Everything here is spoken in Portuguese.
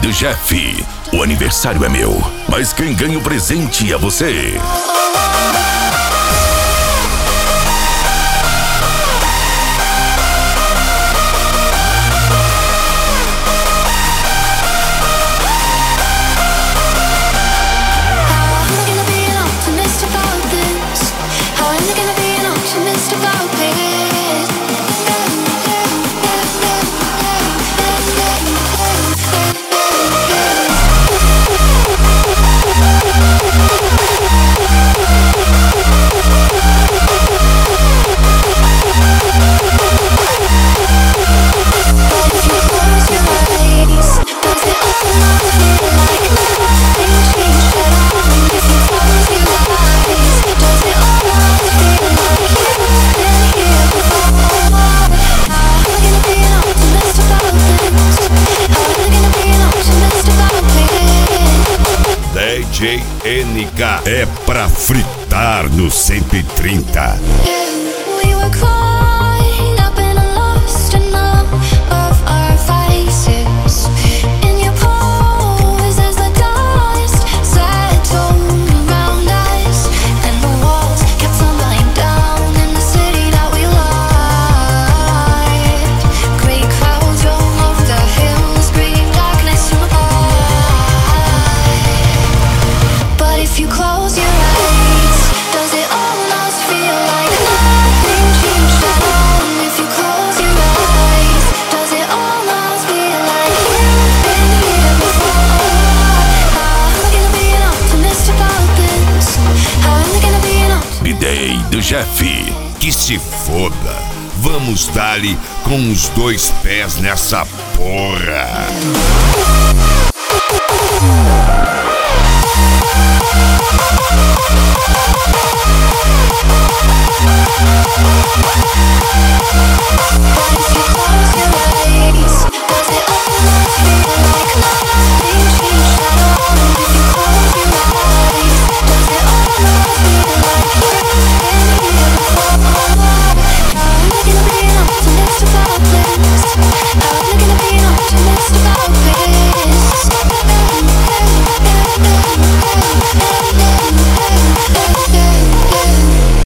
do Jeff. O aniversário é meu, mas quem ganha o presente é você. DJ NK é pra fritar no 130. Day do Jeff. Que se foda. Vamos dar-lhe com os dois pés nessa porra. I'm looking to be an optimist about this.